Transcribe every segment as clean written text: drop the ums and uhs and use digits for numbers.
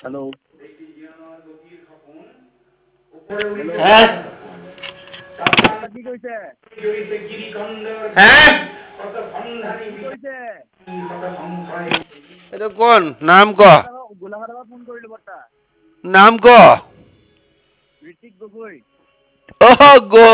hello হ্যাঁ বৰ্তা কি কৈছে হ্যাঁ কি কৈছে এইটো কোন নাম ক গোলাঘাটৰ পৰা ফোন কৰিলো বৰ্তা নাম ক ঋতিক গগৈ অহ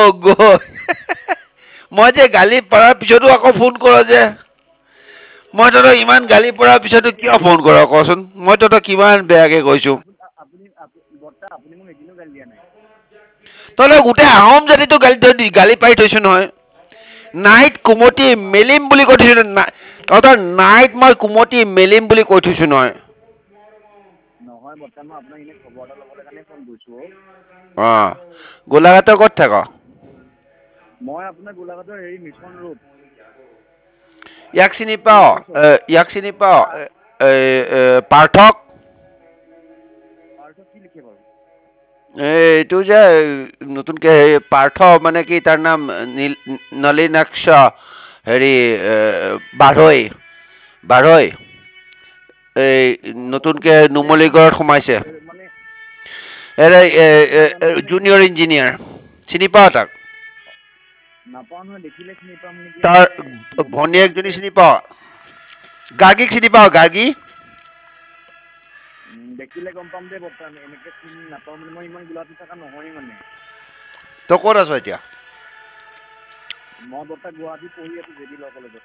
মই যে গালি পৰাৰ পিছতো আকৌ ফোন কৰ যে মই তহঁতক ইমান গালি পৰাৰ পিছতো কিয় ফোন কৰ কচোন মই তহঁতক কিমান বেয়াকে কৈছো বৰ্তা আপুনি মোক এদিনো গালি দিয়া নাই তহঁতক গোটেই আহোম জাতিটো গালি পাৰি থৈছো নহয় নাইট কুমতি মেলিম বুলি কৈ থৈছো তহঁতৰ নাইট মই কুমতি মেলিম বুলি কৈ থৈছো নহয় নহয় বৰ্তা মই আপোনাক এনে খবৰ এটা ল'বলৈ কাৰণে ফোন কৰিছো অ গোলাঘাটৰ ক'ত থাক মই আপোনাৰ গোলাঘাটৰ হেৰি মিছন ৰোড ইয়াক চিনি পাও পাৰ্থক পাৰ্থক কি লিখে বাৰু এইটো যে নতুনকে পাৰ্থ মানে কি তাৰ নাম নলিনাক্ষ হেৰি বাৰৈ এই নতুনকে নুমলীগড়ত সোমাইছে মানে জুনিয়ৰ ইঞ্জিনিয়াৰ চিনি পাৱ তাক নাপাওঁ নহয় দেখিলে চিনি পাম নেকি তাৰ মানে গম নাপাওঁ ভনীয়েকজনী এনেকে চিনি পাৱ গাৰ্গীক চিনি পাৱ গাৰ্গী দেখিলে গম পাম দে বৰ্তা এনেকে চিনি নাপাওঁ মানে মই ইমান গোলাঘাটত থকা নহয় মানে তই ক'ত আছ এতিয়া মই বৰ্তা গুৱাহাটীত পঢ়ি আছো জে ডি ল কলেজত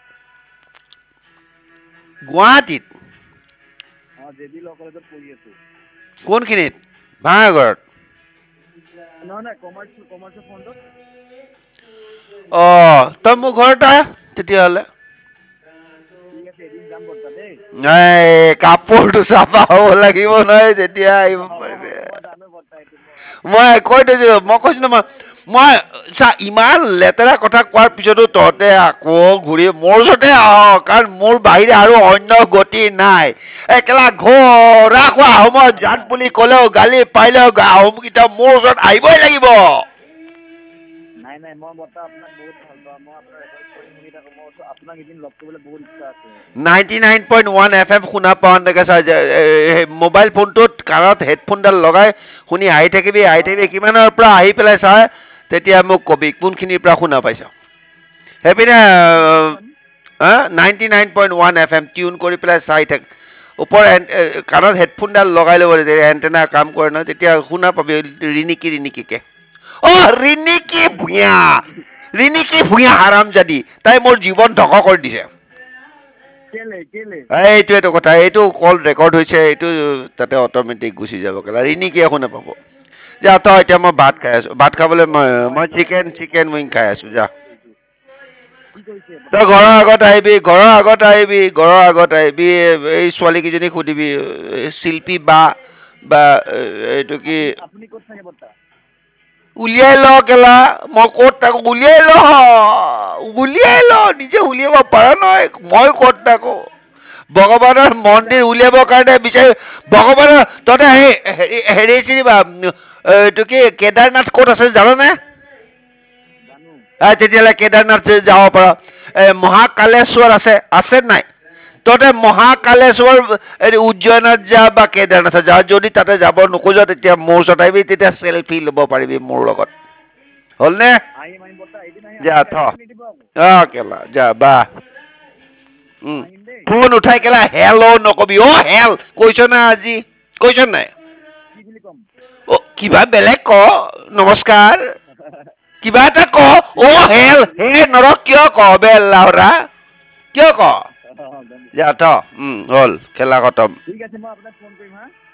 গুৱাহাটীত জে ডি ল কলেজত পঢ়ি আছো কোনখিনিত ভাঙাগড়ত নহয় কমাৰ্চৰ ফ্ৰণ্টত অ তই মোৰ ঘৰত আহ তেতিয়াহ'লে ঠিক আছে এদিন যাম বৰ্তা দেই নাই কাপোৰটো চাফা হ'ব লাগিব নহয় তেতিয়া আহিব হ'ব পাৰিবি মই জানো বৰ্তা এইটো মই কৈ থৈছো মই কৈছো ন মই চা ইমান লেতেৰা কথা কোৱাৰ পিছতো তহঁতে আকৌ ঘূৰি মোৰ ওচৰতে আহ কাৰণ মোৰ বাহিৰে আৰু অন্য গতি নাই একেলা ঘৰা খোৱা সময়ত জাত বুলি ক'লেও গালি পাৰিলেও আহোমকেইটা মোৰ ওচৰত আহিবই লাগিব নাই মই বৰ্তা আপোনাক বহুত ভাল পাওঁ মই আপোনাৰ ৰেকৰ্ডিং শুনি থাকো মই আপোনাক এদিন লগ কৰিবলৈ বহুত ইচ্ছা আছে 99.1 FM শুনা পাওঁ এনেকে চাই মোবাইল ফোনটোত কাণত হেডফোনডাল লগাই শুনি আহি থাকিবি কিমানৰ পৰা আহি পেলাই চা তেতিয়া মোক কবি কোনখিনিৰ পৰা শুনা পাইছ সেইপিনে 99.1 FM টিউন কৰি পেলাই চাই থাক ওপৰ কাণত হেডফোনডাল লগাই ল'ব এণ্টেনা কাম কৰে নহয় তেতিয়া শুনা পাবি ৰিণিকিকে অ ৰিণিকি ভূঞা হাৰামজাদি তাই মোৰ জীৱন ধ্বংস কৰি দিছে কেলে এইটোৱেটো কথা এইটো কল ৰেকৰ্ড হৈছে এইটো তাতে অট'মেটিক গুচি যাব ৰিণিকি একো নাপাব যা তই এতিয়া মই ভাত খাই আছো ভাত খাবলৈ মই চিকেন উইং খাই আছো যা কি কৰিছে তই বৰ্তা ঘৰৰ আগত আহিবি এই ছোৱালী কেইজনীক সুধিবি শিল্পী বা এইটো কি আপুনি ক'ত থাকে বৰ্তা উলিয়াই ল কেলা মই ক'ত থাকো উলিয়াই ল নিজে উলিয়াব পাৰ নহয় মই ক'ত থাকো ভগৱানৰ তেতিয়াহ'লে মন্দিৰ উলিয়াবৰ কাৰণে বিচাৰি ভগৱানৰ তহঁতে হেৰি চিনিবা এইটো কি কেদাৰনাথ ক'ত আছে জাননে জানো তেতিয়াহ'লে কেদাৰনাথ যাব পাৰ মহাকালেশ্বৰ আছে নাই তহঁতে মহাকালেশ্বৰ উজ্জয়নত যা বা কেদাৰনাথত যা যদি তাতে যাব নোখোজ তেতিয়া মোৰ ওচৰত আহিবি তেতিয়া চেল্ফি ল'ব পাৰিবি মোৰ লগত হ'লনে আহিম বৰ্তা এদিন যা আহিম থ গালি নিদিব আকৌ কেলা যা বা মই আহিম দেই ফোন উঠাই কেলা হেল্ল নকবি হেল কৈছ না আজি কৈছ নাই কি বুলি ক'ম কিবা বেলেগ ক নমস্কাৰ কিবা এটা ক হেল হে নৰ কিয় ক বে লাউৰা কিয় ক গম যা থ হ'ল খেলা খতম ঠিক আছে মই আপোনাক ফোন কৰিম হা